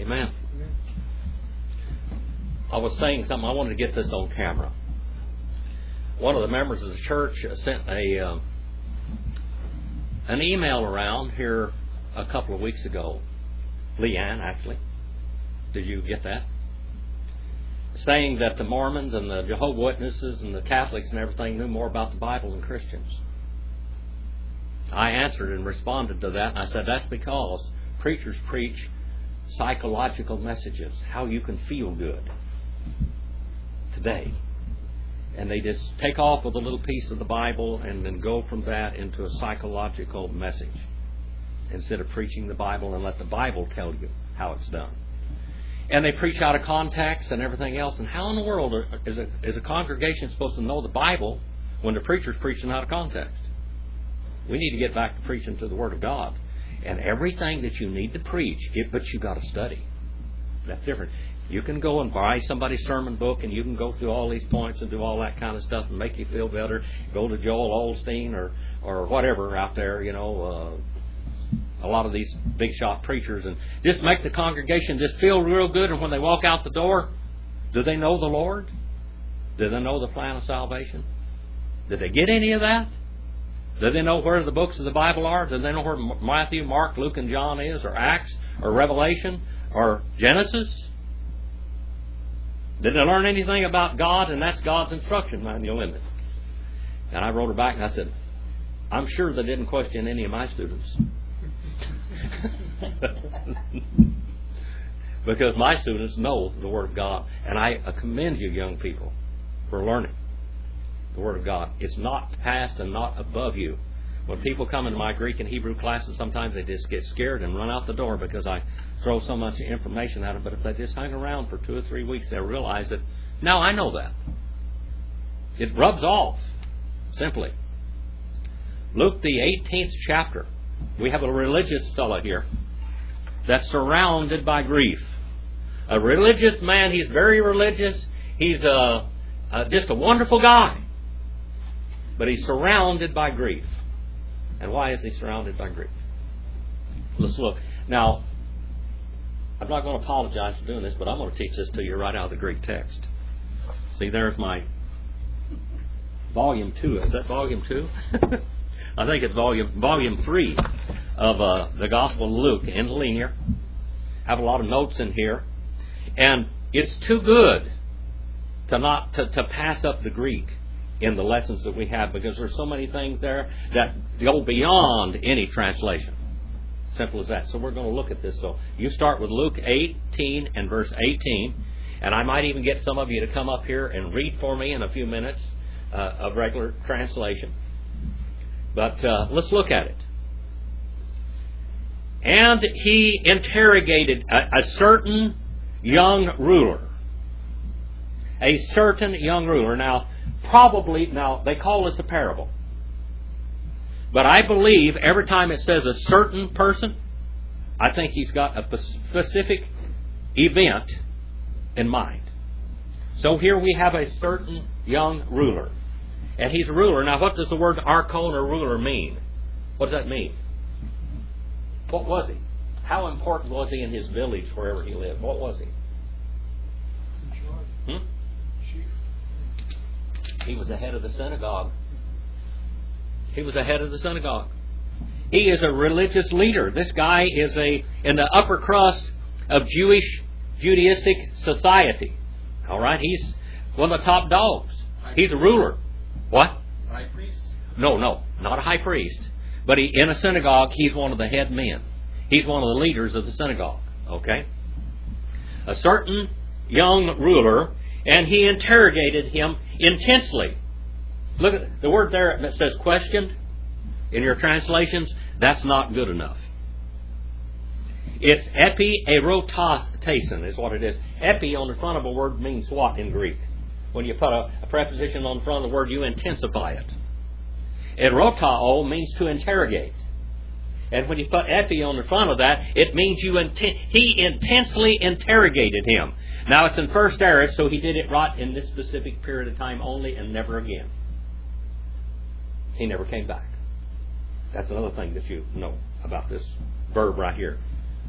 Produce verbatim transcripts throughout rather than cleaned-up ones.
Amen. I was saying something. I wanted to get this on camera. One of the members of the church sent a uh, an email around here a couple of weeks ago. Leanne, actually. Did you get that? Saying that the Mormons and the Jehovah's Witnesses and the Catholics and everything knew more about the Bible than Christians. I answered and responded to that, and I said that's because preachers preach psychological messages, how you can feel good today. And they just take off with a little piece of the Bible and then go from that into a psychological message instead of preaching the Bible and let the Bible tell you how it's done. And they preach out of context and everything else. And how in the world is a, is a congregation supposed to know the Bible when the preacher's preaching out of context? We need to get back to preaching to the Word of God. And everything that you need to preach, it, but you've got to study. That's different. You can go and buy somebody's sermon book and you can go through all these points and do all that kind of stuff and make you feel better. Go to Joel Osteen or, or whatever out there, you know, uh, a lot of these big shot preachers, and just make the congregation just feel real good. And when they walk out the door, do they know the Lord? Do they know the plan of salvation? Did they get any of that? Do they know where the books of the Bible are? Do they know where Matthew, Mark, Luke, and John is, or Acts, or Revelation, or Genesis? Did they learn anything about God? And that's God's instruction manual, isn't it? And I wrote her back and I said, I'm sure they didn't question any of my students. Because my students know the Word of God. And I commend you, young people, for learning the Word of God. It's not past and not above you. When people come into my Greek and Hebrew classes, sometimes they just get scared and run out the door because I throw so much information at them. But if they just hang around for two or three weeks, they'll realize that, now I know that. It rubs off, simply. Luke, the eighteenth chapter. We have a religious fellow here that's surrounded by grief. A religious man. He's very religious. He's a, a, just a wonderful guy. But he's surrounded by grief. And why is he surrounded by grief? Let's look. Now, I'm not going to apologize for doing this, but I'm going to teach this to you right out of the Greek text. See, there's my volume two. Is that volume two? I think it's volume volume three of uh, the Gospel of Luke in Linear. I have a lot of notes in here. And it's too good to not to, to pass up the Greek in the lessons that we have, because there's so many things there that go beyond any translation. Simple as that. So we're going to look at this. So you start with Luke eighteen and verse eighteen, and I might even get some of you to come up here and read for me in a few minutes uh, of regular translation. But uh, let's look at it. And he interrogated a, a certain young ruler. A certain young ruler. Now, probably, now, they call this a parable. But I believe every time it says a certain person, I think he's got a specific event in mind. So here we have a certain young ruler. And he's a ruler. Now, what does the word archon or ruler mean? What does that mean? What was he? How important was he in his village, wherever he lived? What was he? Hmm? He was the head of the synagogue. He was the head of the synagogue. He is a religious leader. This guy is a in the upper crust of Jewish Judaistic society. All right? He's one of the top dogs. He's a ruler. What? High priest? No, no, not a high priest. But he, in a synagogue, he's one of the head men. He's one of the leaders of the synagogue. Okay? A certain young ruler, and he interrogated him intensely. Look at the word there that says questioned in your translations. That's not good enough. It's epi-erotasen is what it is. Epi on the front of a word means what in Greek? When you put a, a preposition on the front of the word, you intensify it. Erotao means to interrogate. And when you put epi on the front of that, it means you inten- he intensely interrogated him. Now it's in first aorist, so he did it right in this specific period of time only and never again. He never came back. That's another thing that you know about this verb right here.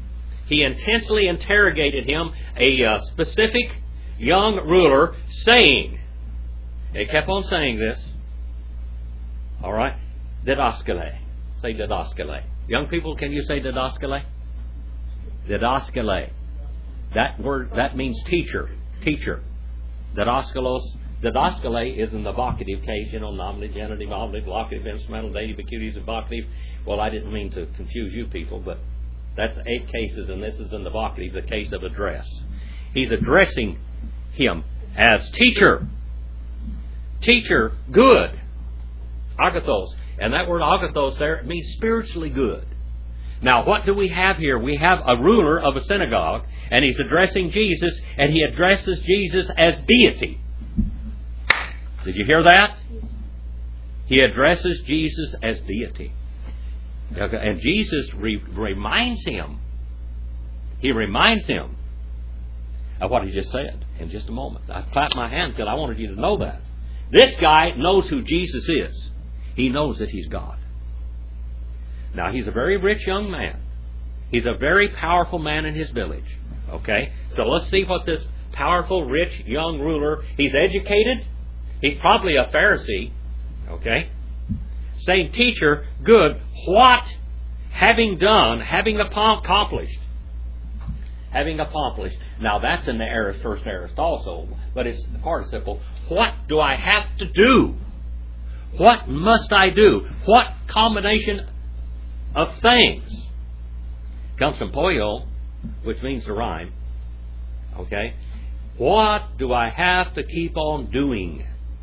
he intensely interrogated him, a uh, specific young ruler, saying, he kept on saying this, all right, didaskale. Say didaskale. Young people, can you say didaskale? Didaskale. That word, that means teacher. Teacher. Didaskalos. Didaskale is in the vocative case, you know, nominative, genitive, oblique, locative, instrumental, dative, accusative, vocative. Well, I didn't mean to confuse you people, but that's eight cases, and this is in the vocative, the case of address. He's addressing him as teacher. Teacher, good. Agathos. And that word agathos there means spiritually good. Now, what do we have here? We have a ruler of a synagogue, and he's addressing Jesus, and he addresses Jesus as deity. Did you hear that? He addresses Jesus as deity. And Jesus re- reminds him, he reminds him of what he just said in just a moment. I clapped my hands because I wanted you to know that. This guy knows who Jesus is. He knows that he's God. Now, he's a very rich young man. He's a very powerful man in his village. Okay? So let's see what this powerful, rich, young ruler, he's educated. He's probably a Pharisee. Okay? Saying, teacher, good, what, having done, having accomplished, having accomplished. Now, that's in the aorist, first aorist also, but it's the participle. What do I have to do? What must I do? What combination of things? Comes from poio, which means to rhyme. Okay? What do I have to keep on doing?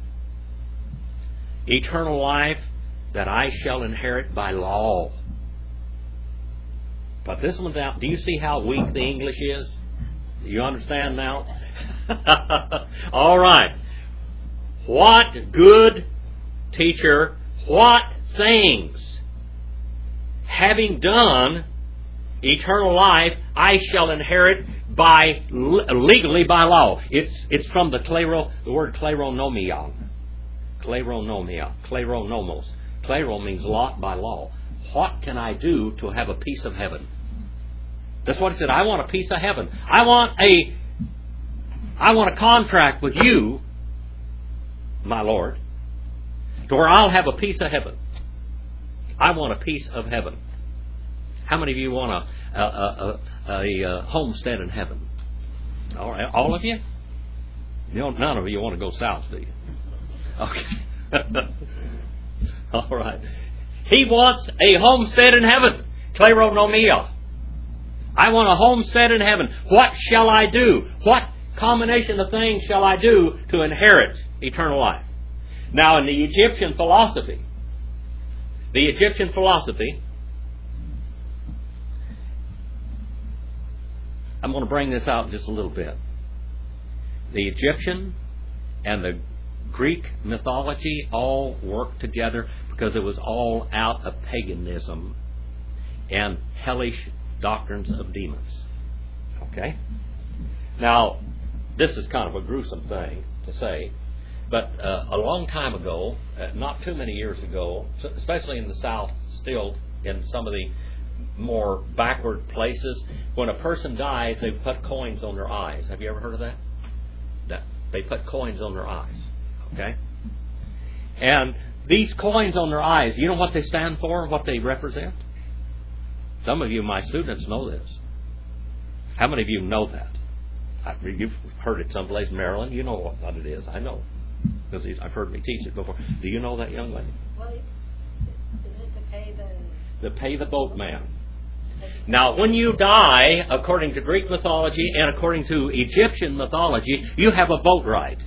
Eternal life that I shall inherit by law. But this one down, do you see how weak the English is? Do you understand now? All right. What good teacher, what things, having done eternal life, I shall inherit by legally by law. It's it's from the klero, the word kleronomia. Kleronomia. Kleronomos. Klero means lot by law. What can I do to have a piece of heaven? That's what he said. I want a piece of heaven. I want a I want a contract with you, my Lord, to where I'll have a piece of heaven. I want a piece of heaven. How many of you want a, a, a, a, a homestead in heaven? All right, all of you? You know, none of you want to go south, do you? Okay. All right. He wants a homestead in heaven. Kleronomia. I want a homestead in heaven. What shall I do? What combination of things shall I do to inherit eternal life? Now, in the Egyptian philosophy, the Egyptian philosophy, I'm going to bring this out just a little bit. The Egyptian and the Greek mythology all worked together because it was all out of paganism and hellish doctrines of demons. Okay? Now, this is kind of a gruesome thing to say, but uh, a long time ago, uh, not too many years ago, especially in the South, still in some of the more backward places, when a person dies, they put coins on their eyes. Have you ever heard of that? that they put coins on their eyes. Okay? And these coins on their eyes, you know what they stand for, what they represent? Some of you, my students, know this. How many of you know that? You've heard it someplace in Maryland. You know what it is. I know. Because I've heard me teach it before. Do you know that, young lady? Well, is it to pay the... To pay the boatman. Now, when you die, according to Greek mythology and according to Egyptian mythology, you have a boat ride.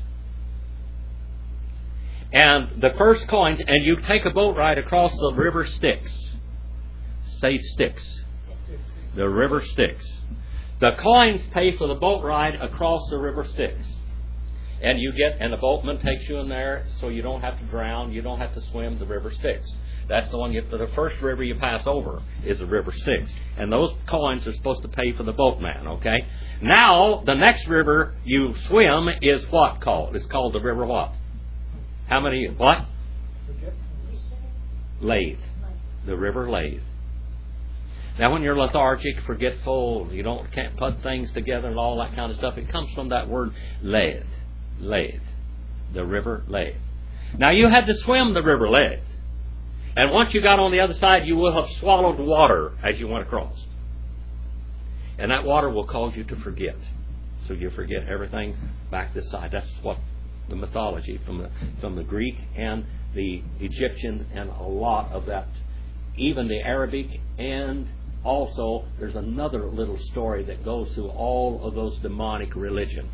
And the first coins, and you take a boat ride across the river Styx. Say Styx. The river Styx. The coins pay for the boat ride across the river Styx. And you get, and the boatman takes you in there so you don't have to drown, you don't have to swim the river Styx. That's the one, you, the first river you pass over is the river Styx. And those coins are supposed to pay for the boatman, okay? Now, the next river you swim is what called? It's called the river what? How many, what? Lathe. The river Lathe. Now, when you're lethargic, forgetful, you don't can't put things together and all that kind of stuff, it comes from that word Led. Led. The river Led. Now, you had to swim the river Led. And once you got on the other side, you will have swallowed water as you went across. And that water will cause you to forget. So you forget everything back this side. That's what the mythology from the, from the Greek and the Egyptian and a lot of that, even the Arabic, and also there's another little story that goes through all of those demonic religions.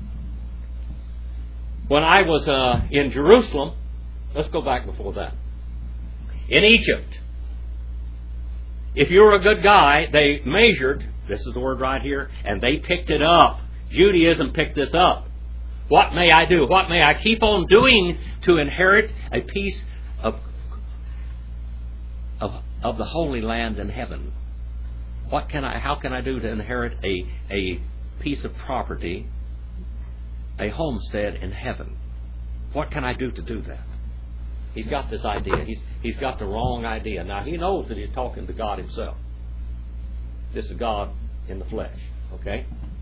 When I was uh, in Jerusalem, let's go back before that. In Egypt, if you were a good guy, they measured, this is the word right here, and they picked it up. Judaism picked this up. What may I do? What may I keep on doing to inherit a piece of, of, of the Holy Land in heaven? What can I, how can I do to inherit a, a piece of property, a homestead in heaven? What can I do to do that? He's got this idea. He's, he's got the wrong idea. Now, he knows that he's talking to God himself. This is God in the flesh. Okay?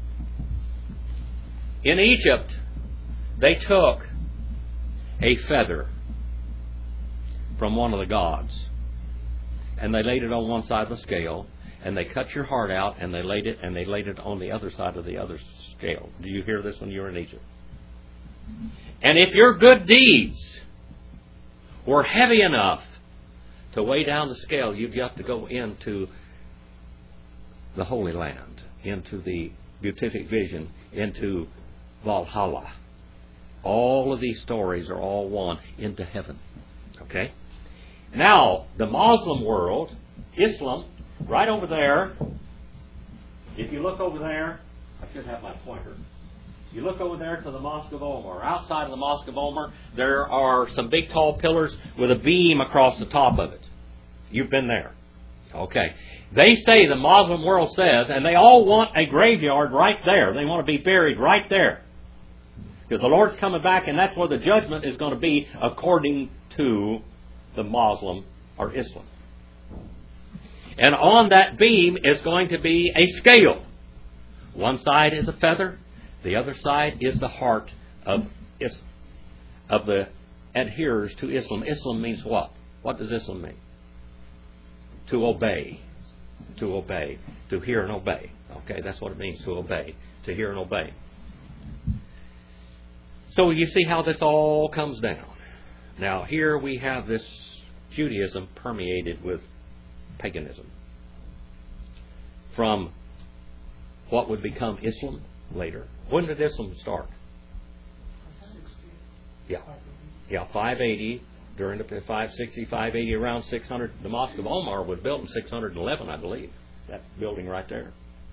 In Egypt, they took a feather from one of the gods, and they laid it on one side of the scale, and they cut your heart out, and they laid it, and they laid it on the other side of the other scale. Do you hear this when you were in Egypt? And if your good deeds were heavy enough to weigh down the scale, you've got to go into the Holy Land, into the beatific vision, into Valhalla. All of these stories are all one, into heaven. Okay? Now, the Muslim world, Islam, right over there, if you look over there, I should have my pointer. You look over there to the Mosque of Omar. Outside of the Mosque of Omar, there are some big tall pillars with a beam across the top of it. You've been there. Okay. They say, the Muslim world says, and they all want a graveyard right there. They want to be buried right there. Because the Lord's coming back, and that's where the judgment is going to be according to the Muslim or Islam. And on that beam is going to be a scale. One side is a feather. The other side is the heart of Islam, of the adherers to Islam. Islam means what? What does Islam mean? To obey. To obey. To hear and obey. Okay, that's what it means, to obey. To hear and obey. So you see how this all comes down. Now here we have this Judaism permeated with paganism. From what would become Islam later. When did Islam start? Yeah. Yeah, five eighty. During the five sixty, five eighty, around six hundred. The Mosque of Omar was built in six hundred eleven, I believe. That building right there.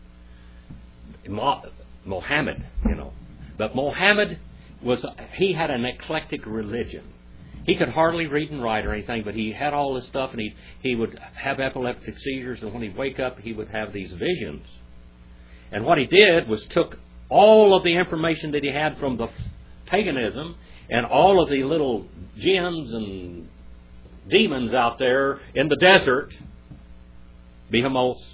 Mohammed, you know. But Mohammed was, he had an eclectic religion. He could hardly read and write or anything, but he had all this stuff, and he, he would have epileptic seizures, and when he'd wake up, he would have these visions. And what he did was took all of the information that he had from the paganism and all of the little jinns and demons out there in the desert, behemoths,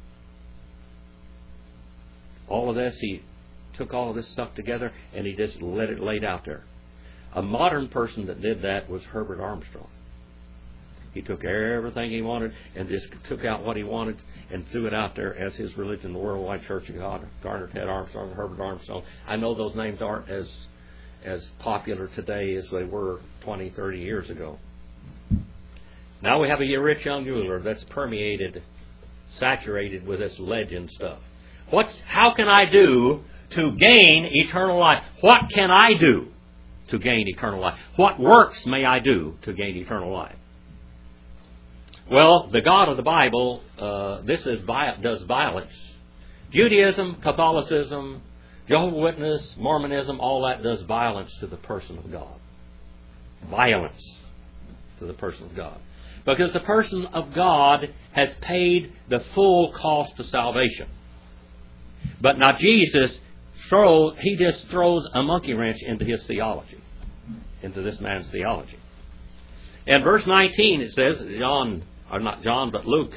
all of this, he took all of this stuff together and he just let it laid out there. A modern person that did that was Herbert Armstrong. He took everything he wanted and just took out what he wanted and threw it out there as his religion, the Worldwide Church of God. Garner Ted Armstrong, Herbert Armstrong. I know those names aren't as as popular today as they were twenty, thirty years ago. Now we have a rich young ruler that's permeated, saturated with this legend stuff. What's, how can I do to gain eternal life? What can I do to gain eternal life? What works may I do to gain eternal life? Well, the God of the Bible, uh, this is does violence. Judaism, Catholicism, Jehovah's Witness, Mormonism, all that does violence to the person of God. Violence to the person of God. Because the person of God has paid the full cost of salvation. But now Jesus throws, he just throws a monkey wrench into his theology, into this man's theology. In verse nineteen it says, John, or not John, but Luke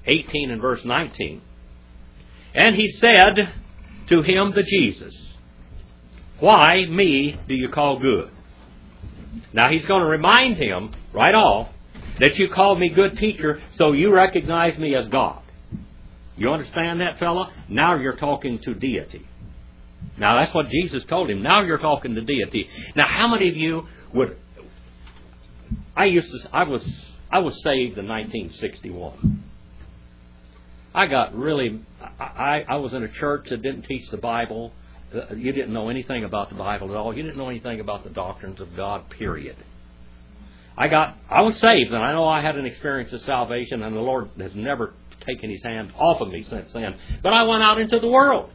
eighteen and verse nineteen. And he said to him, the Jesus, why me do you call good? Now he's going to remind him right off that you call me good teacher, so you recognize me as God. You understand that, fella? Now you're talking to deity. Now that's what Jesus told him. Now you're talking to deity. Now how many of you would... I used to... I was... I was saved in nineteen sixty-one. I got really... I, I was in a church that didn't teach the Bible. You didn't know anything about the Bible at all. You didn't know anything about the doctrines of God, period. I got... I was saved, and I know I had an experience of salvation, and the Lord has never taken His hand off of me since then. But I went out into the world.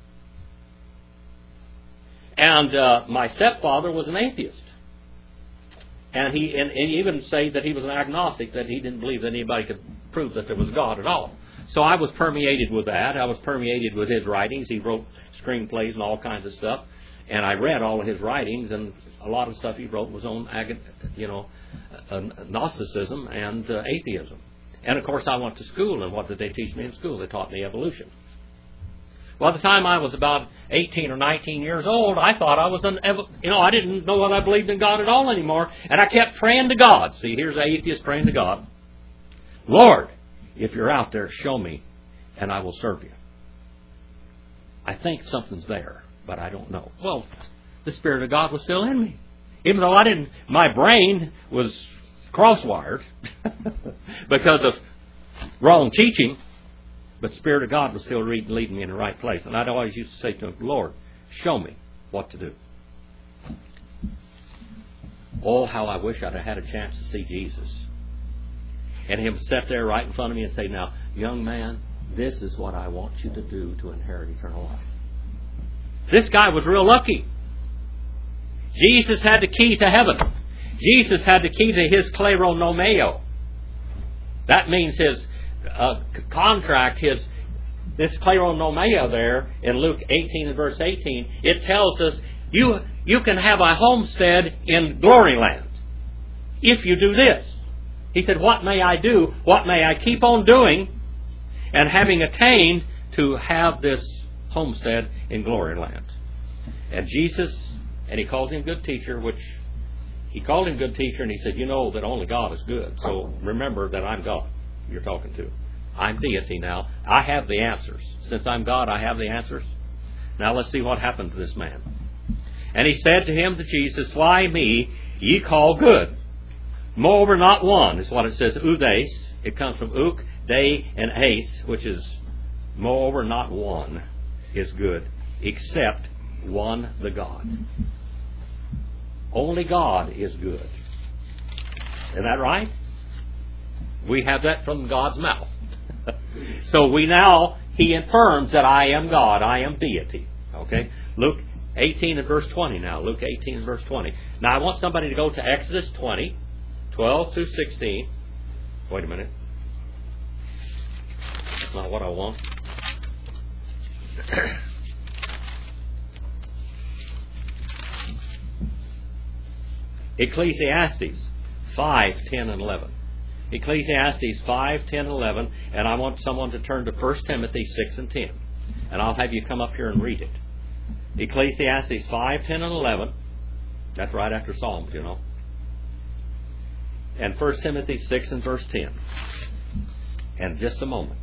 And uh, my stepfather was an atheist. And he and, and even said that he was an agnostic, that he didn't believe that anybody could prove that there was God at all. So I was permeated with that. I was permeated with his writings. He wrote screenplays and all kinds of stuff. And I read all of his writings, and a lot of stuff he wrote was on, you know, Gnosticism and uh, atheism. And of course I went to school, and what did they teach me in school? They taught me evolution. Well, by the time I was about eighteen or nineteen years old, I thought I was an, you know, I didn't know whether I believed in God at all anymore. And I kept praying to God. See, here's an atheist praying to God. Lord, if you're out there, show me, and I will serve you. I think something's there, but I don't know. Well, the Spirit of God was still in me. Even though I didn't, my brain was crosswired because of wrong teaching. But the Spirit of God was still leading me in the right place. And I'd always used to say to Him, Lord, show me what to do. Oh, how I wish I'd have had a chance to see Jesus. And Him sit there right in front of me and say, now, young man, this is what I want you to do to inherit eternal life. This guy was real lucky. Jesus had the key to heaven. Jesus had the key to His kleronomeo. That means His... Uh, contract, his this kleronomeo there in Luke eighteen and verse eighteen, it tells us you you can have a homestead in glory land if you do this. He said, what may I do? What may I keep on doing? And having attained to have this homestead in glory land. And Jesus, and He calls Him good teacher, which He called Him good teacher, and He said, you know that only God is good. So remember that I'm God you're talking to. I'm deity now. I have the answers. Since I'm God, I have the answers. Now let's see what happened to this man. And he said to him, to Jesus, why me ye call good? Moreover, not one is what it says, oudes. It comes from uk, day, and ace, which is, moreover, not one is good, except one, the God. Only God is good. Isn't that right? We have that from God's mouth. So we now, He affirms that I am God, I am deity. Okay? Luke eighteen and verse twenty now. Luke eighteen and verse twenty. Now I want somebody to go to Exodus twenty, twelve through sixteen. Wait a minute. That's not what I want. Ecclesiastes five, ten, and eleven. Ecclesiastes five, ten, and eleven, and I want someone to turn to First Timothy six and ten. And I'll have you come up here and read it. Ecclesiastes five, ten, and eleven. That's right after Psalms, you know. And First Timothy six and verse ten. And just a moment.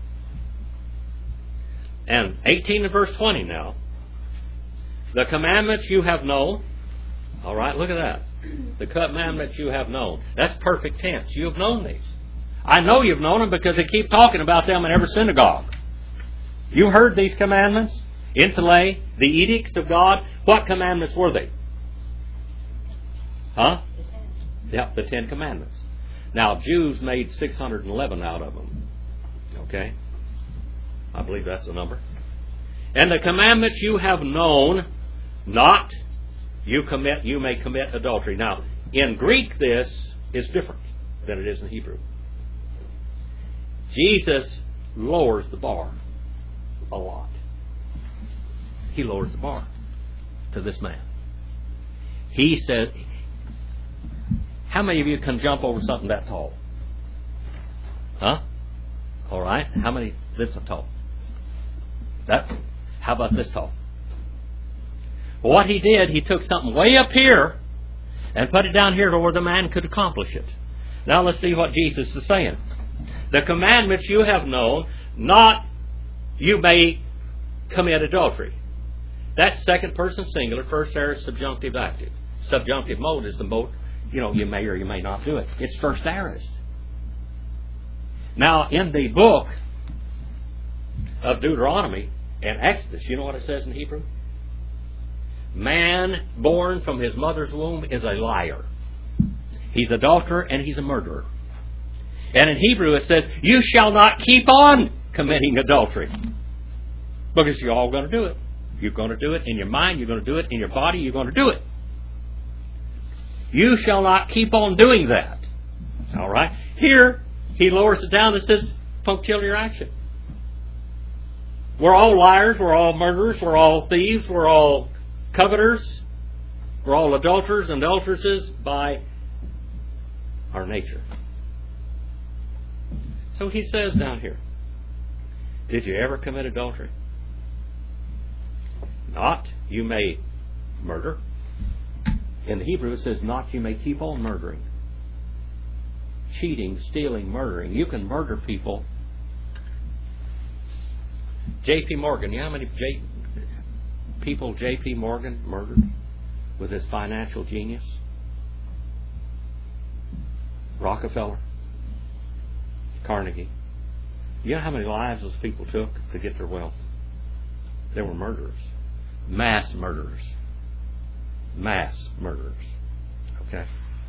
And eighteen and verse twenty now. The commandments you have known. All right, look at that. The commandments you have known. That's perfect tense. You have known these. I know you've known them because they keep talking about them in every synagogue. You heard these commandments? Intele, the edicts of God. What commandments were they? Huh? Yep, the Ten Commandments. Now, Jews made six hundred eleven out of them. Okay? I believe that's the number. And the commandments you have known, not you commit, you may commit adultery. Now, in Greek, this is different than it is in Hebrew. Jesus lowers the bar a lot. He lowers the bar to this man. He said, how many of you can jump over something that tall? Huh? All right? How many this tall? That? How about this tall? Well, what he did, he took something way up here and put it down here to where the man could accomplish it. Now let's see what Jesus is saying. The commandments you have known, not you may commit adultery. That's second person singular. First aorist subjunctive active. Subjunctive mode is the mode, you know, you may or you may not do it. It's first aorist. Now, in the book of Deuteronomy and Exodus, you know what it says in Hebrew? Man born from his mother's womb is a liar. He's an adulterer and he's a murderer. And in Hebrew it says, you shall not keep on committing adultery. Because you're all going to do it. You're going to do it in your mind, you're going to do it in your body, you're going to do it. You shall not keep on doing that. All right? Here, he lowers it down and says, punctiliar action. We're all liars, we're all murderers, we're all thieves, we're all coveters, we're all adulterers and adulteresses by our nature. So he says down here, did you ever commit adultery? Not you may murder. In the Hebrew it says not you may keep on murdering. Cheating, stealing, murdering. You can murder people. J P Morgan, you know how many J- people J P Morgan murdered with his financial genius? Rockefeller, Carnegie. You know how many lives those people took to get their wealth? They were murderers. Mass murderers. Mass murderers. Okay?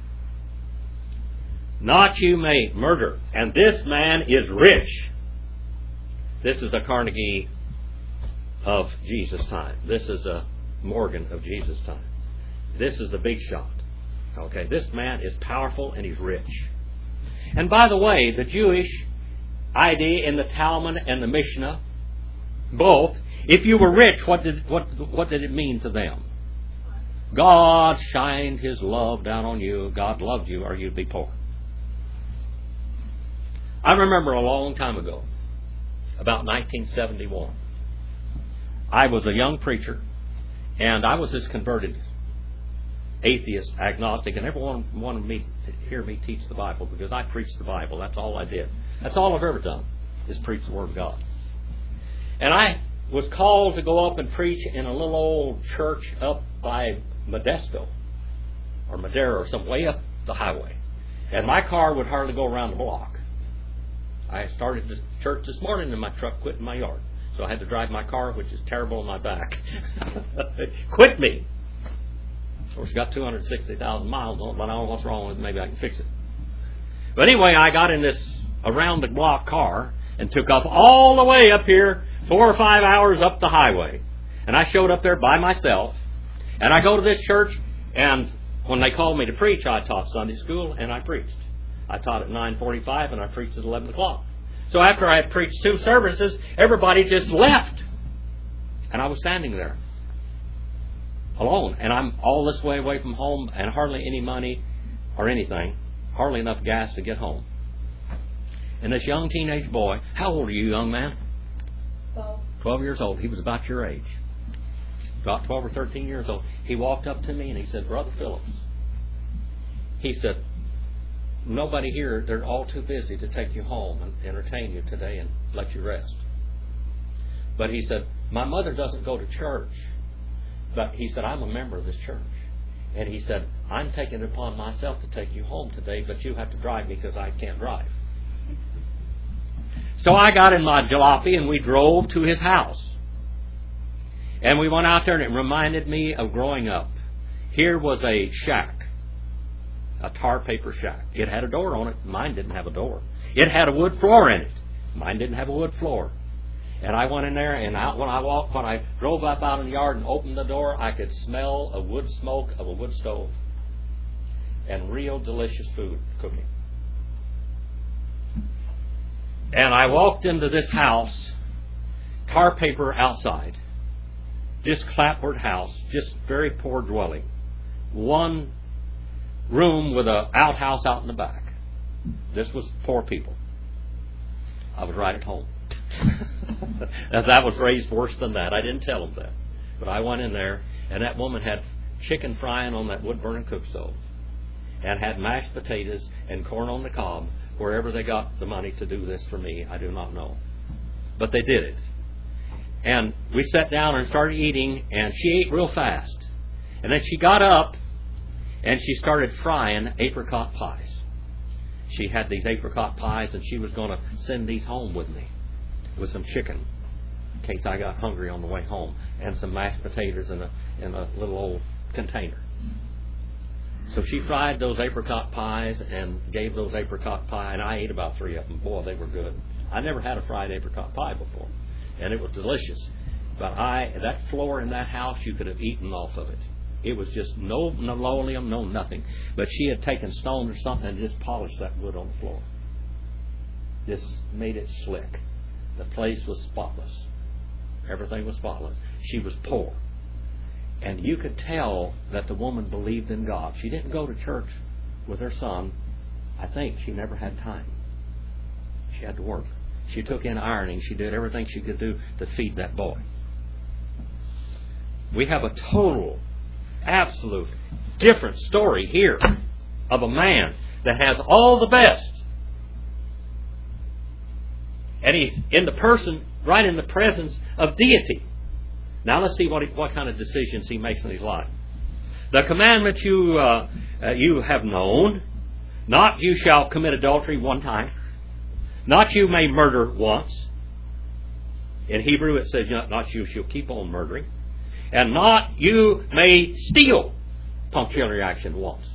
Not you may murder. And this man is rich. This is a Carnegie of Jesus' time. This is a Morgan of Jesus' time. This is the big shot. Okay? This man is powerful and he's rich. And by the way, the Jewish idea in the Talmud and the Mishnah, both, if you were rich, what did what what did it mean to them? God shined His love down on you. God loved you, or you'd be poor. I remember a long time ago, about nineteen seventy-one, I was a young preacher, and I was this converted atheist, agnostic, and everyone wanted me to hear me teach the Bible because I preached the Bible. That's all I did. That's all I've ever done, is preach the Word of God. And I was called to go up and preach in a little old church up by Modesto or Madera or some way up the highway. And my car would hardly go around the block. I started the church this morning and my truck quit in my yard. So I had to drive my car, which is terrible on my back. Quit me. Of course, it's got two hundred sixty thousand miles on it, but I don't know what's wrong with it. Maybe I can fix it. But anyway, I got in this around-the-block car and took off all the way up here, four or five hours up the highway. And I showed up there by myself. And I go to this church, and when they called me to preach, I taught Sunday school, and I preached. I taught at nine forty-five, and I preached at eleven o'clock. So after I had preached two services, everybody just left. And I was standing there, alone. And I'm all this way away from home, and hardly any money or anything. Hardly enough gas to get home. And this young teenage boy, how old are you, young man? Twelve. Twelve years old. He was about your age. About twelve or thirteen years old. He walked up to me and he said, Brother Phillips, he said, nobody here, they're all too busy to take you home and entertain you today and let you rest. But he said, my mother doesn't go to church. But he said, I'm a member of this church. And he said, I'm taking it upon myself to take you home today, but you have to drive me because I can't drive. So I got in my jalopy and we drove to his house. And we went out there and it reminded me of growing up. Here was a shack, a tar paper shack. It had a door on it. Mine didn't have a door. It had a wood floor in it. Mine didn't have a wood floor. And I went in there, and out when I walked, when I drove up out in the yard and opened the door, I could smell a wood smoke of a wood stove and real delicious food cooking. And I walked into this house, tar paper outside, just clapboard house, just very poor dwelling. One room with an outhouse out in the back. This was poor people. I was right at home. As I was raised worse than that. I didn't tell them that. But I went in there, and that woman had chicken frying on that wood-burning cook stove, and had mashed potatoes and corn on the cob. Wherever they got the money to do this for me, I do not know. But they did it. And we sat down and started eating, and she ate real fast. And then she got up, and she started frying apricot pies. She had these apricot pies, and she was going to send these home with me, with some chicken, in case I got hungry on the way home, and some mashed potatoes in a, in a little old container. So she fried those apricot pies and gave those apricot pie, and I ate about three of them. Boy, they were good. I never had a fried apricot pie before, and it was delicious. But I, that floor in that house, you could have eaten off of it. It was just no linoleum, no nothing. But she had taken stone or something and just polished that wood on the floor. Just made it slick. The place was spotless. Everything was spotless. She was poor. And you could tell that the woman believed in God. She didn't go to church with her son. I think she never had time. She had to work. She took in ironing. She did everything she could do to feed that boy. We have a total, absolute, different story here of a man that has all the best. And he's in the person, right in the presence of deity. Now let's see what he, what kind of decisions he makes in his life. The commandment you uh, uh, you have known, not you shall commit adultery one time, not you may murder once. In Hebrew it says not you shall keep on murdering, and not you may steal, punctual reaction, once.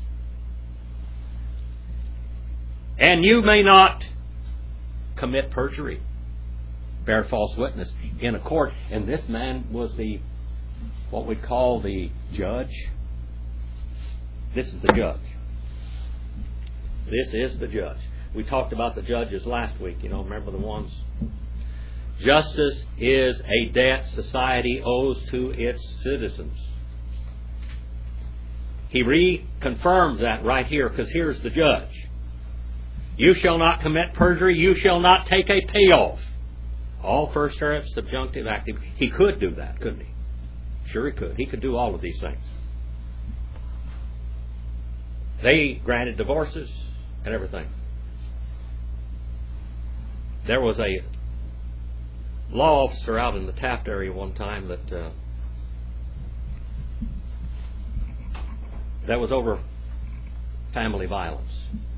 And you may not commit perjury, bear false witness in a court. And this man was the, what we call the judge. This is the judge. This is the judge. We talked about the judges last week. You know, remember the ones? Justice is a debt society owes to its citizens. He reconfirms that right here, because here's the judge. You shall not commit perjury. You shall not take a payoff. All first term, subjunctive, active. He could do that, couldn't he? Sure he could. He could do all of these things. They granted divorces and everything. There was a law officer out in the Taft area one time that uh, that was over family violence.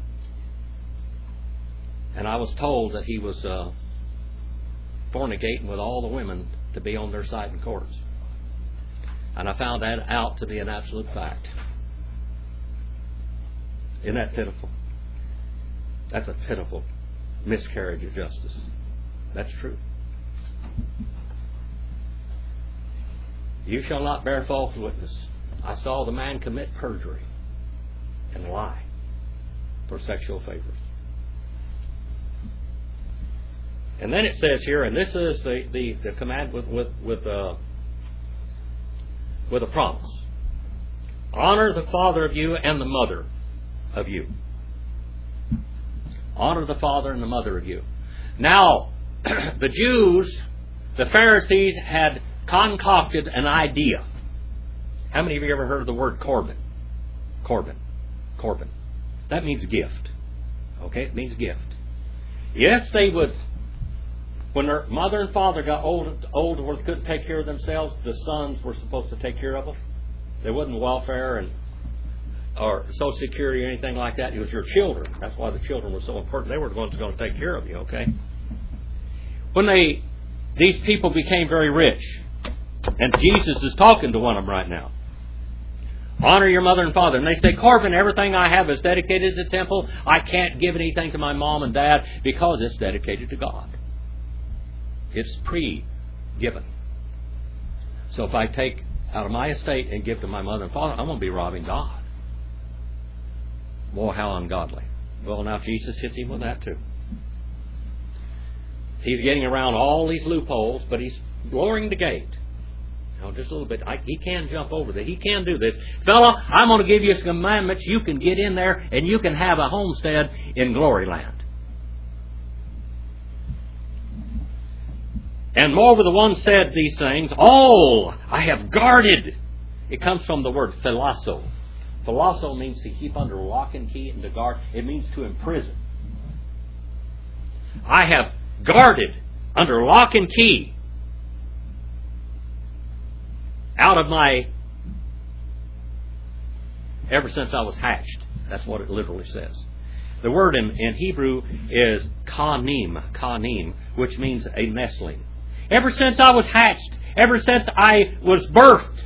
And I was told that he was uh, fornicating with all the women to be on their side in courts. And I found that out to be an absolute fact. Isn't that pitiful? That's a pitiful miscarriage of justice. That's true. You shall not bear false witness. I saw the man commit perjury and lie for sexual favors. And then it says here, and this is the, the, the command with with with, uh, with a promise. Honor the father of you and the mother of you. Honor the father and the mother of you. Now, the Jews, the Pharisees, had concocted an idea. How many of you ever heard of the word Corban? Corban. Corban. That means gift. Okay, it means gift. Yes, they would. When their mother and father got old, old where they couldn't take care of themselves, the sons were supposed to take care of them. There wasn't welfare and or Social Security or anything like that. It was your children. That's why the children were so important. They were the ones going to take care of you. Okay. When they, these people became very rich, and Jesus is talking to one of them right now. Honor your mother and father. And they say, Corban, everything I have is dedicated to the temple. I can't give anything to my mom and dad because it's dedicated to God. It's pre-given. So if I take out of my estate and give to my mother and father, I'm going to be robbing God. Boy, how ungodly. Well, now Jesus hits him with that too. He's getting around all these loopholes, but he's lowering the gate. Now, just a little bit. I, he can jump over that. He can do this. Fella, I'm going to give you some commandments. You can get in there and you can have a homestead in glory land. And moreover, the one said these things, all I have guarded. It comes from the word philasso. Philasso means to keep under lock and key and to guard. It means to imprison. I have guarded under lock and key out of my, ever since I was hatched. That's what it literally says. The word in, in Hebrew is kanim, kanim, which means a nestling. Ever since I was hatched, ever since I was birthed,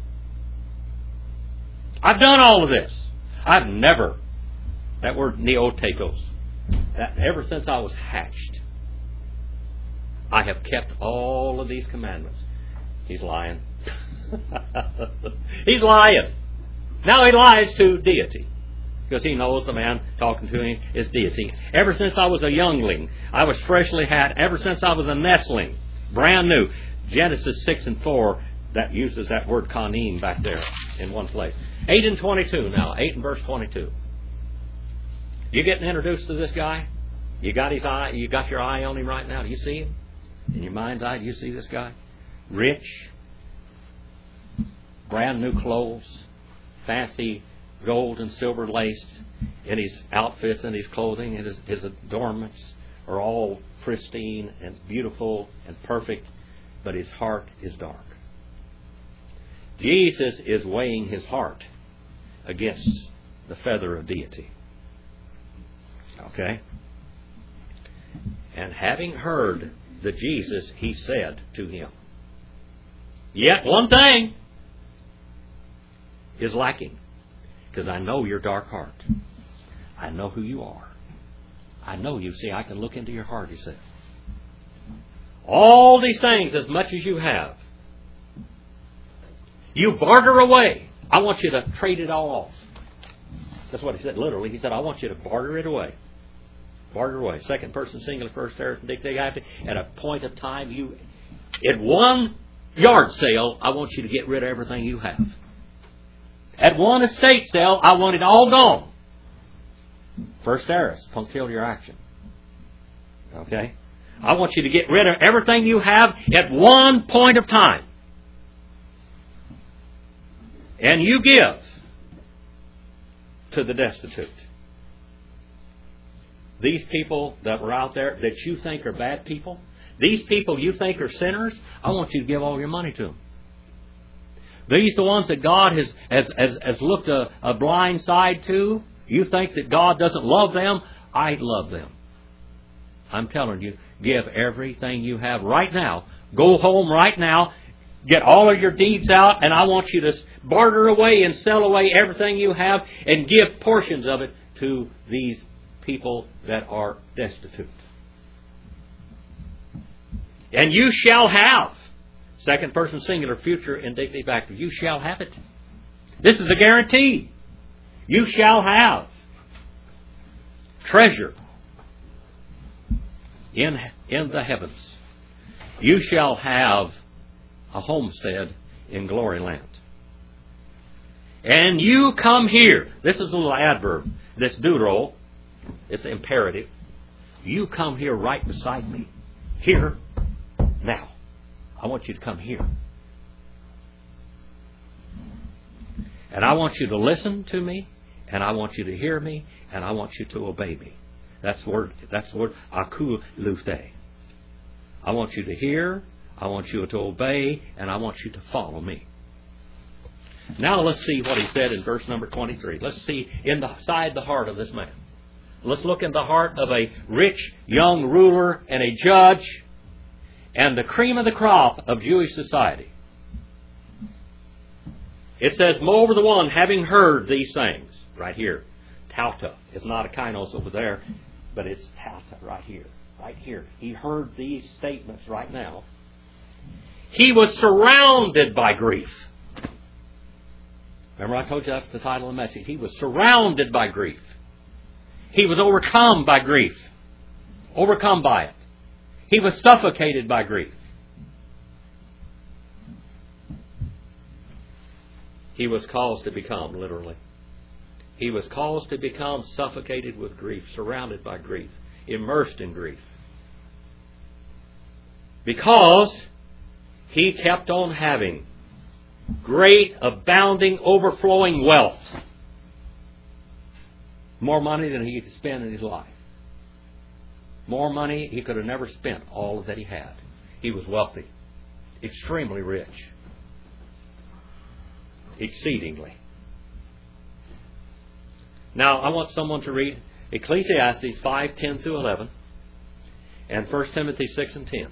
I've done all of this. I've never, that word neotekos, that ever since I was hatched, I have kept all of these commandments. He's lying. He's lying. Now he lies to deity, because he knows the man talking to him is deity. Ever since I was a youngling, I was freshly hatched. Ever since I was a nestling, brand new. Genesis six and four, that uses that word kanim back there in one place. eight and twenty-two now. eight and verse twenty-two. You getting introduced to this guy? You got his eye. You got your eye on him right now. Do you see him? In your mind's eye, do you see this guy? Rich. Brand new clothes. Fancy gold and silver laced in his outfits and his clothing, and his, his adornments are all pristine and beautiful and perfect, but his heart is dark. Jesus is weighing his heart against the feather of deity. Okay? And having heard the Jesus, he said to him, yet one thing is lacking. Because I know your dark heart. I know who you are. I know you. See, I can look into your heart, he said. All these things, as much as you have, you barter away. I want you to trade it all off. That's what he said, literally. He said, I want you to barter it away. Barter away. Second person singular, first aorist, and dictate. At a point of time, you, at one yard sale, I want you to get rid of everything you have. At one estate sale, I want it all gone. First aorist, punctiliar action. Okay? I want you to get rid of everything you have at one point of time. And you give to the destitute. These people that were out there that you think are bad people, these people you think are sinners, I want you to give all your money to them. These the ones that God has, has, has, has looked a, a blind side to. You think that God doesn't love them. I love them. I'm telling you, give everything you have right now. Go home right now. Get all of your deeds out, and I want you to barter away and sell away everything you have and give portions of it to these people that are destitute. And you shall have. Second person singular, future indicative active. You shall have it. This is a guarantee. You shall have treasure in, in the heavens. You shall have a homestead in glory land. And you come here. This is a little adverb. This deutero, it's imperative. You come here right beside me. Here, now. I want you to come here. And I want you to listen to me, and I want you to hear me, and I want you to obey me. That's the word, that's the word akouluthe. I want you to hear, I want you to obey, and I want you to follow me. Now let's see what he said in verse number twenty-three. Let's see inside the heart of this man. Let's look in the heart of a rich young ruler and a judge and the cream of the crop of Jewish society. It says, moreover the one, having heard these things, right here, tauta. It's not a kainos over there, but it's tauta right here. Right here. He heard these statements right now. He was surrounded by grief. Remember I told you that's the title of the message. He was surrounded by grief. He was overcome by grief. Overcome by it. He was suffocated by grief. He was caused to become, literally. He was caused to become suffocated with grief, surrounded by grief, immersed in grief. Because he kept on having great, abounding, overflowing wealth. More money than he could spend in his life. More money he could have never spent all that he had. He was wealthy. Extremely rich. Exceedingly. Now, I want someone to read Ecclesiastes five, ten through eleven and First Timothy six and ten.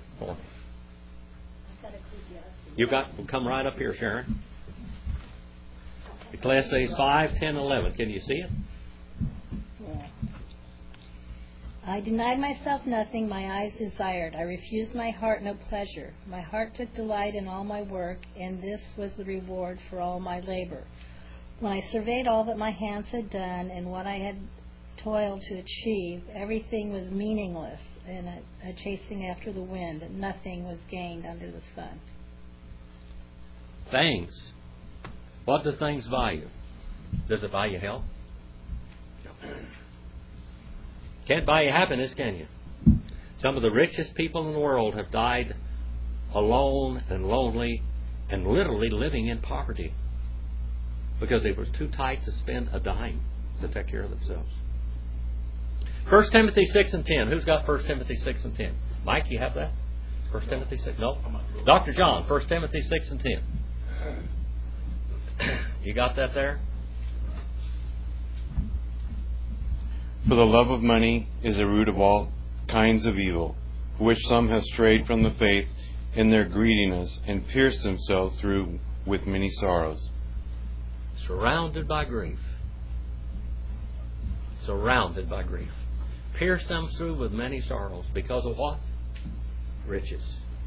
You got, come right up here, Sharon. Ecclesiastes five, ten, eleven. Can you see it? Yeah. I denied myself nothing my eyes desired. I refused my heart no pleasure. My heart took delight in all my work, and this was the reward for all my labor. When I surveyed all that my hands had done and what I had toiled to achieve, everything was meaningless and a, a chasing after the wind, and nothing was gained under the sun. Things. What do things value? Does it buy you health? No. Can't buy you happiness, can you? Some of the richest people in the world have died alone and lonely and literally living in poverty because it was too tight to spend a dime to take care of themselves. First Timothy six and ten. Who's got First Timothy six and ten? Mike, you have that? First Timothy six? No? Doctor John, First Timothy six and ten. You got that there? For the love of money is a root of all kinds of evil, for which some have strayed from the faith in their greediness and pierced themselves through with many sorrows. Surrounded by grief. Surrounded by grief. Pierced them through with many sorrows. Because of what? Riches.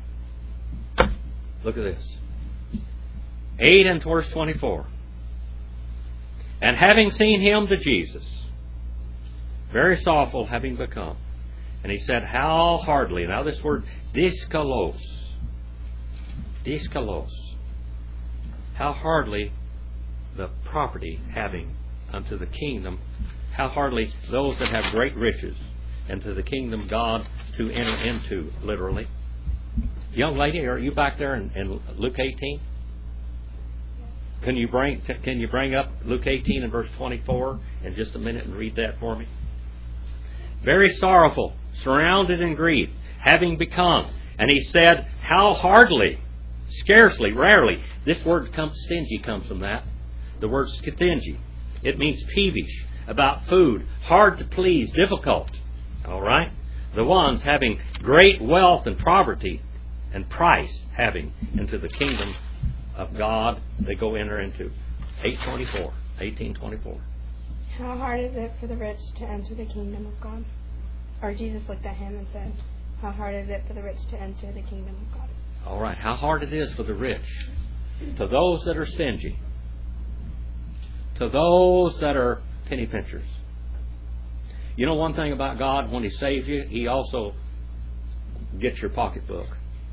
Look at this. eight and verse twenty-four. And having seen him, to Jesus, very sorrowful having become. And he said, how hardly. Now this word, diskalos. Diskalos. How hardly the property having unto the kingdom. How hardly those that have great riches and to the kingdom of God to enter into, literally. Young lady, are you back there in, in Luke eighteen? Can you bring can you bring up Luke eighteen and verse twenty-four in just a minute and read that for me? Very sorrowful, surrounded in grief, having become. And he said, how hardly, scarcely, rarely. This word comes, stingy comes from that. The word stingy. It means peevish, about food, hard to please, difficult. All right? The ones having great wealth and poverty and price having into the kingdom of God they go enter into. eight twenty-four, eighteen twenty-four. How hard is it for the rich to enter the kingdom of God? Or Jesus looked at him and said, how hard is it for the rich to enter the kingdom of God? All right. How hard it is for the rich. To those that are stingy. To those that are penny pinchers. You know one thing about God, when He saves you, He also gets your pocketbook.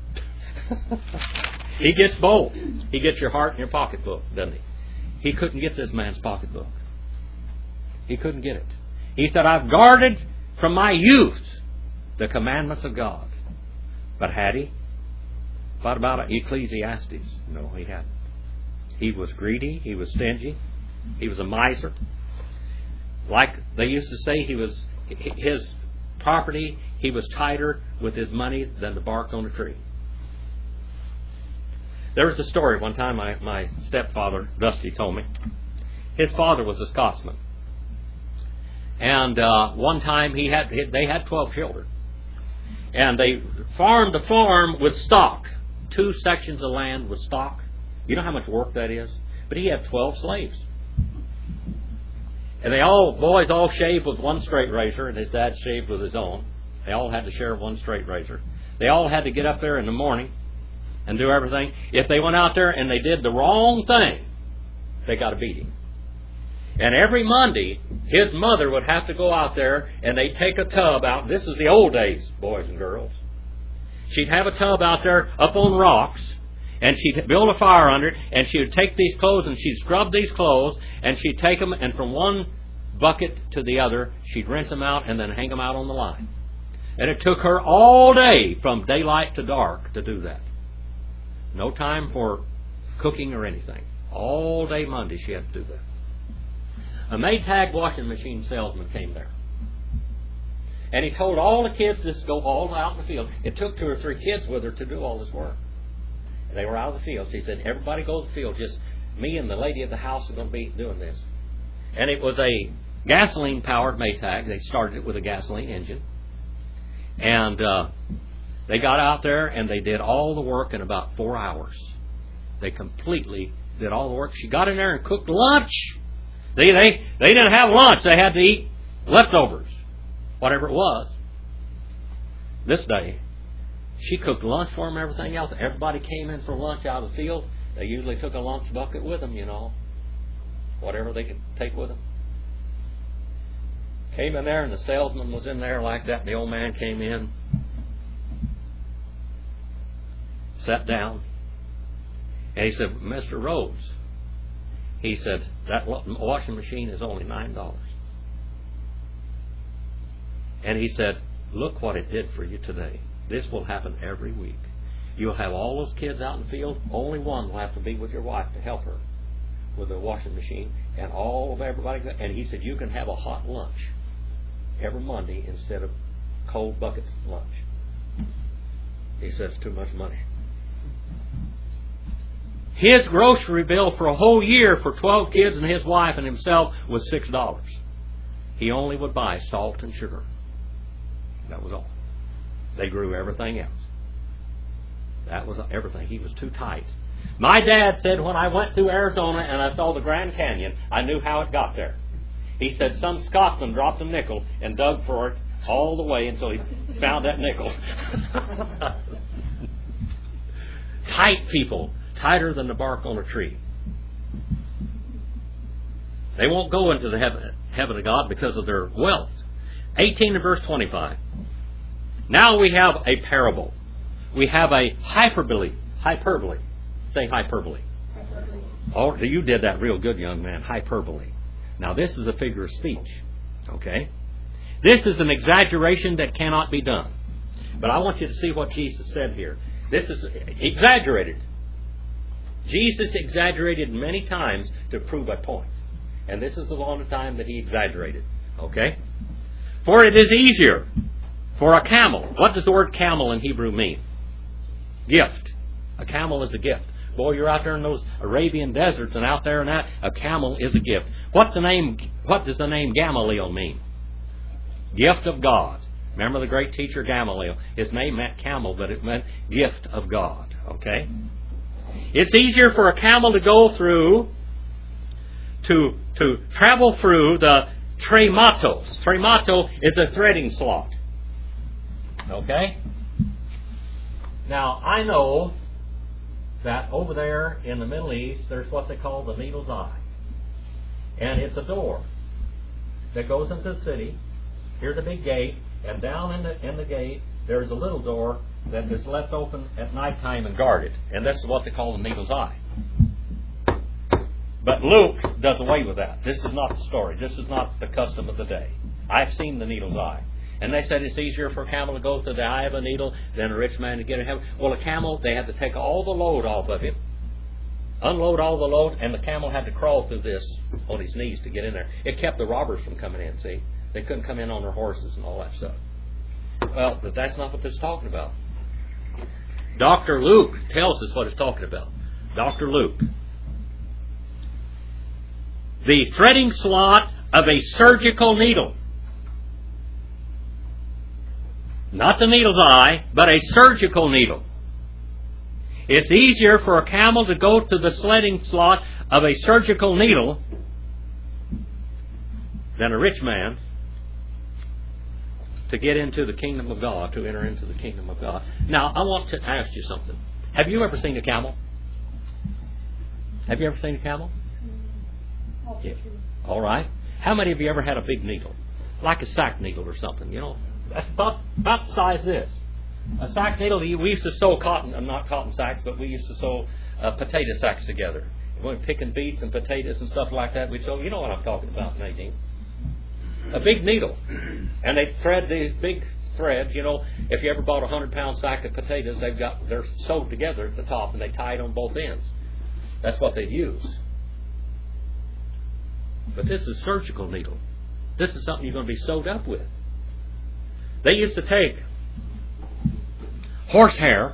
He gets both. He gets your heart and your pocketbook, doesn't He? He couldn't get this man's pocketbook. He couldn't get it. He said, I've guarded from my youth the commandments of God. But had he? What about Ecclesiastes? No, he hadn't. He was greedy. He was stingy. He was a miser. Like they used to say, he was his property, he was tighter with his money than the bark on a tree. There was a story one time my, my stepfather, Dusty, told me. His father was a Scotsman. And uh, one time he had they had twelve children. And they farmed a farm with stock. Two sections of land with stock. You know how much work that is? But he had twelve slaves. And they all, boys all shaved with one straight razor, and his dad shaved with his own. They all had to share one straight razor. They all had to get up there in the morning and do everything. If they went out there and they did the wrong thing, they got a beating. And every Monday, his mother would have to go out there and they'd take a tub out. This is the old days, boys and girls. She'd have a tub out there up on rocks, and she'd build a fire under it, and she would take these clothes and she'd scrub these clothes, and she'd take them, and from one bucket to the other, she'd rinse them out and then hang them out on the line. And it took her all day from daylight to dark to do that. No time for cooking or anything. All day Monday she had to do that. A Maytag washing machine salesman came there. And he told all the kids to go all out in the field. It took two or three kids with her to do all this work. They were out of the field. So he said, everybody go to the field. Just me and the lady of the house are going to be doing this. And it was a gasoline-powered Maytag. They started it with a gasoline engine. And uh, they got out there and they did all the work in about four hours. They completely did all the work. She got in there and cooked lunch. See, they, they didn't have lunch. They had to eat leftovers, whatever it was. This day, she cooked lunch for them and everything else. Everybody came in for lunch out of the field. They usually took a lunch bucket with them, you know, whatever they could take with them. Came in there and the salesman was in there like that. And the old man came in, sat down, and he said, Mister Rhodes, he said, that washing machine is only nine dollars. And he said, look what it did for you today. This will happen every week. You'll have all those kids out in the field. Only one will have to be with your wife to help her with the washing machine. And all of everybody. And he said, you can have a hot lunch every Monday instead of cold bucket lunch. He said, it's too much money. His grocery bill for a whole year for twelve kids and his wife and himself was six dollars. He only would buy salt and sugar. That was all. They grew everything else. That was everything. He was too tight. My dad said when I went to Arizona and I saw the Grand Canyon, I knew how it got there. He said some Scotsman dropped a nickel and dug for it all the way until he found that nickel. Tight people, tighter than the bark on a tree. They won't go into the heaven, heaven of God because of their wealth. eighteen to verse twenty-five. Now we have a parable. We have a hyperbole. Hyperbole. Say hyperbole. Hyperbole. Oh, you did that real good, young man. Hyperbole. Now this is a figure of speech. Okay? This is an exaggeration that cannot be done. But I want you to see what Jesus said here. This is exaggerated. Jesus exaggerated many times to prove a point. And this is the one time that he exaggerated. Okay? For it is easier for a camel. What does the word camel in Hebrew mean? Gift. A camel is a gift. Boy, you're out there in those Arabian deserts and out there and that, a camel is a gift. What the name? What does the name Gamaliel mean? Gift of God. Remember the great teacher Gamaliel? His name meant camel, but it meant gift of God. Okay? It's easier for a camel to go through, to, to travel through the trematos. Tremato is a threading slot. Okay? Now, I know that over there in the Middle East, there's what they call the needle's eye. And it's a door that goes into the city. Here's a big gate, and down in the, in the gate, there's a little door that is left open at nighttime and guarded. And that's what they call the needle's eye. But Luke does away with that. This is not the story. This is not the custom of the day. I've seen the needle's eye. And they said it's easier for a camel to go through the eye of a needle than a rich man to get in heaven. Well, a camel, they had to take all the load off of him, unload all the load, and the camel had to crawl through this on his knees to get in there. It kept the robbers from coming in, see? They couldn't come in on their horses and all that stuff. Well, but that's not what this is talking about. Doctor Luke tells us what it's talking about. Doctor Luke. The threading slot of a surgical needle. Not the needle's eye, but a surgical needle. It's easier for a camel to go to the threading slot of a surgical needle than a rich man to get into the kingdom of God, to enter into the kingdom of God. Now, I want to ask you something. Have you ever seen a camel? Have you ever seen a camel? Yeah. All right. How many of you ever had a big needle? Like a sack needle or something, you know? That's about, about the size of this. A sack needle, we used to sew cotton, not cotton sacks, but we used to sew uh, potato sacks together. We were picking beets and potatoes and stuff like that. We'd sew, you know what I'm talking about, Nadine. A big needle. And they'd thread these big threads. You know, if you ever bought a hundred pound sack of potatoes, they've got they're sewed together at the top and they tie it on both ends. That's what they'd use. But this is a surgical needle. This is something you're going to be sewed up with. They used to take horsehair.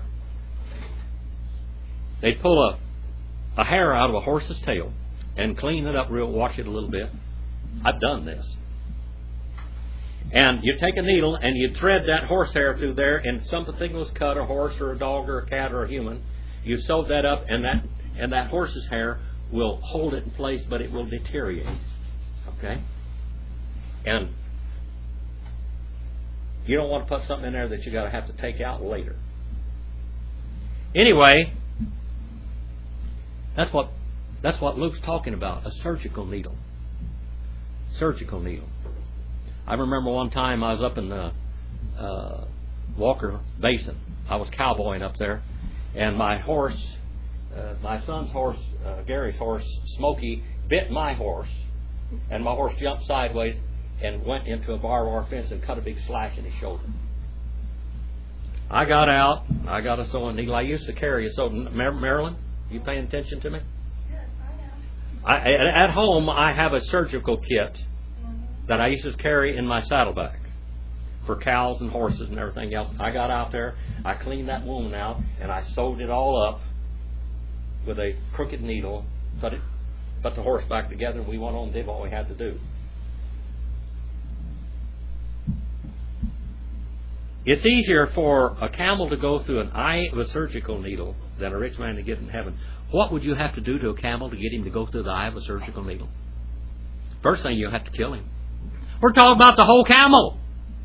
They'd pull a, a hair out of a horse's tail and clean it up real, wash it a little bit. I've done this. And you take a needle and you thread that horsehair through there, and something was cut, a horse or a dog or a cat or a human. You sew that up, and that and that horse's hair will hold it in place, but it will deteriorate. Okay? And you don't want to put something in there that you got to have to take out later. Anyway, that's what that's what Luke's talking about, a surgical needle. Surgical needle. I remember one time I was up in the uh, Walker Basin. I was cowboying up there, and my horse, uh, my son's horse, uh, Gary's horse, Smokey, bit my horse, and my horse jumped sideways and went into a barbed wire fence and cut a big slash in his shoulder. I got out. I got a sewing needle. I used to carry a sewing. Marilyn, you paying attention to me? Yes, I am. I, at home, I have a surgical kit that I used to carry in my saddlebag for cows and horses and everything else. I got out there, I cleaned that wound out, and I sewed it all up with a crooked needle, put it, put the horse back together, and we went on and did what we had to do. It's easier for a camel to go through an eye of a surgical needle than a rich man to get in heaven. What would you have to do to a camel to get him to go through the eye of a surgical needle? First thing, you'll have to kill him. We're talking about the whole camel.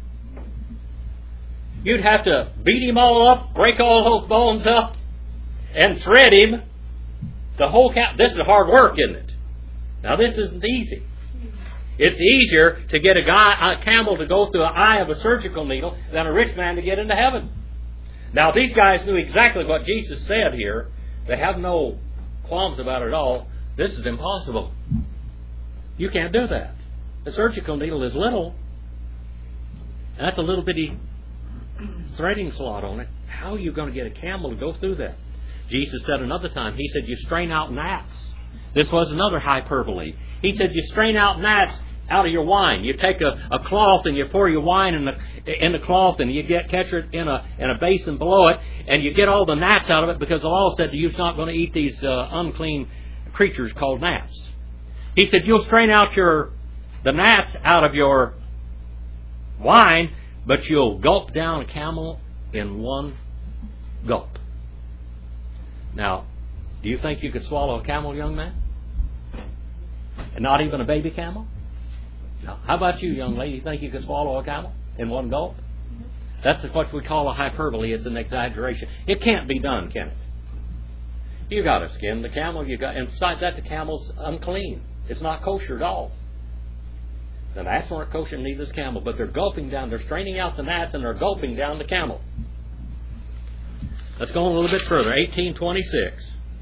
You'd have to beat him all up, break all those bones up, and thread him. The whole camel. This is hard work, isn't it? Now, this isn't easy. It's easier to get a guy, a camel to go through the eye of a surgical needle than a rich man to get into heaven. Now, these guys knew exactly what Jesus said here. They have no qualms about it at all. This is impossible. You can't do that. The surgical needle is little, and that's a little bitty threading slot on it. How are you going to get a camel to go through that? Jesus said another time, He said, you strain out gnats. This was another hyperbole. He said, you strain out gnats out of your wine. You take a, a cloth and you pour your wine in the in the cloth, and you get catch it in a in a basin below it, and you get all the gnats out of it, because the law said you're not going to eat these uh, unclean creatures called gnats. He said, you'll strain out your the gnats out of your wine, but you'll gulp down a camel in one gulp. Now, do you think you could swallow a camel, young man? And not even a baby camel? No. How about you, young lady? You think you could swallow a camel in one gulp? That's what we call a hyperbole. It's an exaggeration. It can't be done, can it? You got to skin the camel. You got, and besides that, the camel's unclean. It's not kosher at all. The gnats aren't kosher, neither is camel, but they're gulping down. They're straining out the gnats, and they're gulping down the camel. Let's go on a little bit further. eighteen twenty-six.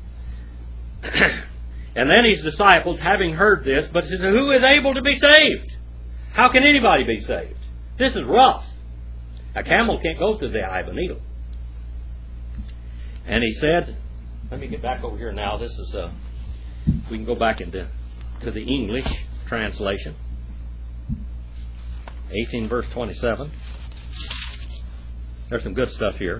And then his disciples, having heard this, but said, who is able to be saved? How can anybody be saved? This is rough. A camel can't go through the eye of a needle. And he said, let me get back over here now. This is uh, we can go back into to the English translation. eighteen verse twenty-seven. There's some good stuff here.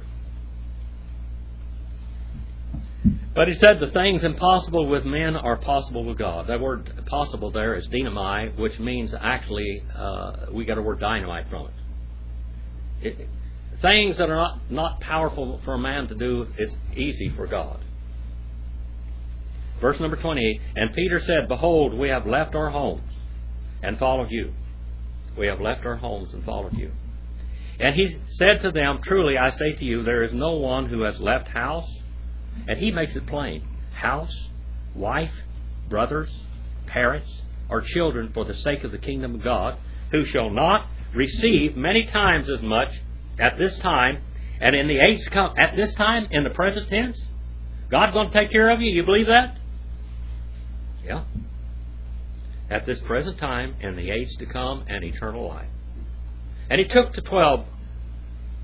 But he said the things impossible with men are possible with God. That word possible there is dynamai, which means actually, uh, we got a word dynamite from it. it. Things that are not, not powerful for a man to do is easy for God. Verse number twenty-eight, and Peter said, behold, we have left our homes and followed you. We have left our homes and followed you. And he said to them, truly I say to you, there is no one who has left house. And he makes it plain. House, wife, brothers, parents, or children for the sake of the kingdom of God, who shall not receive many times as much at this time, and in the age to come. At this time, in the present tense, God's going to take care of you. You believe that? Yeah. At this present time, in the age to come, and eternal life. And he took the twelve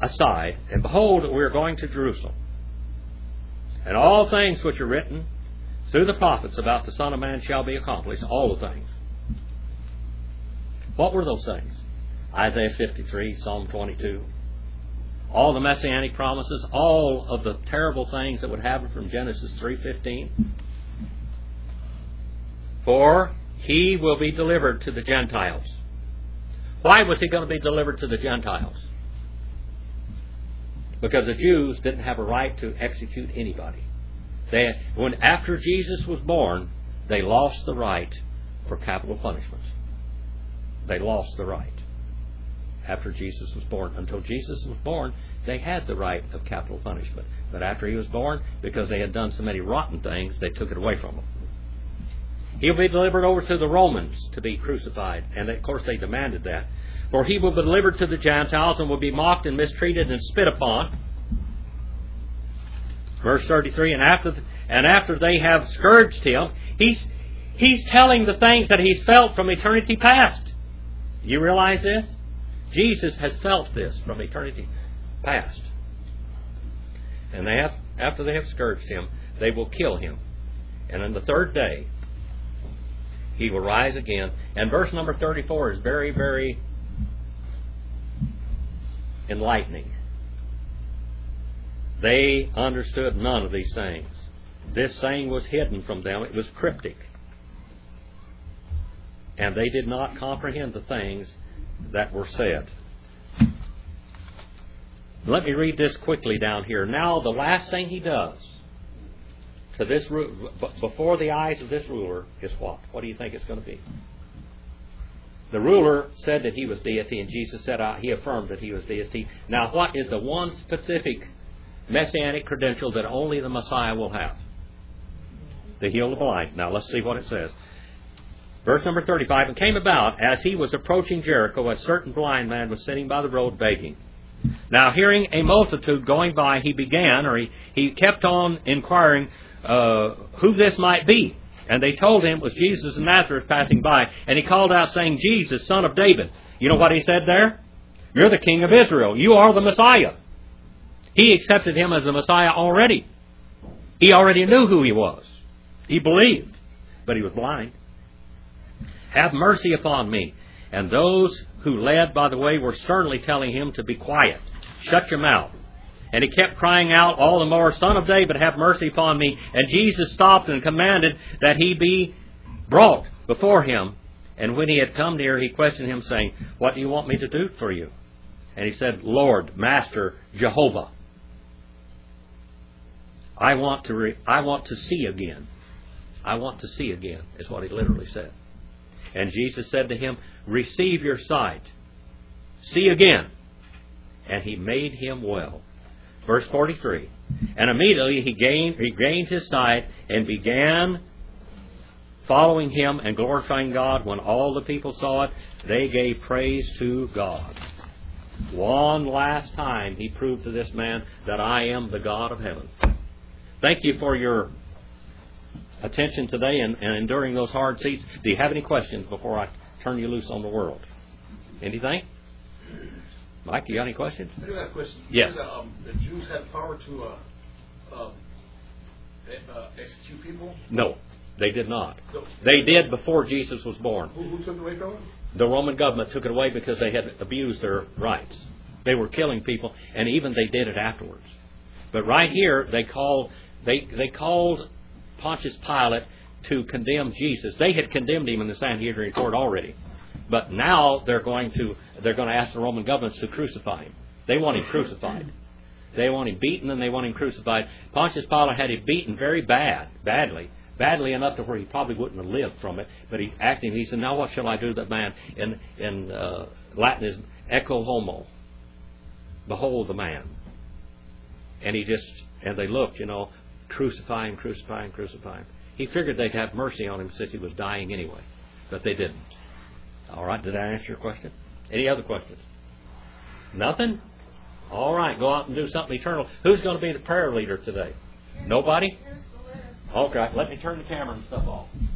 aside, and behold, we are going to Jerusalem. And all things which are written through the prophets about the Son of Man shall be accomplished, all the things. What were those things? Isaiah fifty-three, Psalm twenty-two. All the messianic promises, all of the terrible things that would happen from Genesis three fifteen. For he will be delivered to the Gentiles. Why was he going to be delivered to the Gentiles? Because the Jews didn't have a right to execute anybody. They, when after Jesus was born, they lost the right for capital punishment. They lost the right after Jesus was born. Until Jesus was born, they had the right of capital punishment. But after he was born, because they had done so many rotten things, they took it away from him. He'll be delivered over to the Romans to be crucified. And of course they demanded that. For he will be delivered to the Gentiles and will be mocked and mistreated and spit upon. Verse thirty-three, and after and after they have scourged him, he's he's telling the things that he's felt from eternity past. You realize this? Jesus has felt this from eternity past. And they have, after they have scourged him, they will kill him. And on the third day, he will rise again. And verse number thirty-four is very, very enlightening. They understood none of these things. This saying was hidden from them. It was cryptic. And they did not comprehend the things that were said. Let me read this quickly down here. Now the last thing he does to this before the eyes of this ruler is what? What do you think it's going to be? The ruler said that he was deity, and Jesus said uh, he affirmed that he was deity. Now what is the one specific messianic credential that only the Messiah will have? To heal the blind. Now let's see what it says. Verse number thirty-five, and came about as he was approaching Jericho, a certain blind man was sitting by the road begging. Now hearing a multitude going by, he began, or he, he kept on inquiring uh, who this might be. And they told him it was Jesus of Nazareth passing by. And he called out saying, Jesus, son of David. You know what he said there? You're the King of Israel. You are the Messiah. He accepted him as the Messiah already. He already knew who he was. He believed, but he was blind. Have mercy upon me. And those who led by the way were sternly telling him to be quiet. Shut your mouth. And he kept crying out all the more, Son of David, have mercy upon me. And Jesus stopped and commanded that he be brought before him. And when he had come near, he questioned him, saying, what do you want me to do for you? And he said, Lord, Master, Jehovah, I want to re- I want to see again. I want to see again, is what he literally said. And Jesus said to him, receive your sight. See again. And he made him well. Verse forty-three. And immediately he gained, he gained his sight and began following him and glorifying God. When all the people saw it, they gave praise to God. One last time he proved to this man that I am the God of heaven. Thank you for your attention today and, and enduring those hard seats. Do you have any questions before I turn you loose on the world? Anything? Mike, you got any questions? I do have a question. Yes. Because, um, the Jews had power to uh, uh, uh, execute people? No, they did not. No. They did before Jesus was born. Who, who took it away from them? The Roman government took it away because they had abused their rights. They were killing people, and even they did it afterwards. But right here, they called they they called Pontius Pilate to condemn Jesus. They had condemned him in the Sanhedrin court already. But now they're going to they're going to ask the Roman government to crucify him. They want him crucified. They want him beaten and they want him crucified. Pontius Pilate had him beaten very bad, badly, badly enough to where he probably wouldn't have lived from it. But he acting, he said, "Now what shall I do to that man?" In in uh, Latin is "ecce homo." Behold the man. And he just and they looked, you know, crucify him, crucify him, crucify him. He figured they'd have mercy on him since he was dying anyway, but they didn't. All right, did I answer your question? Any other questions? Nothing? All right, go out and do something eternal. Who's going to be the prayer leader today? Nobody? Okay, let me turn the camera and stuff off.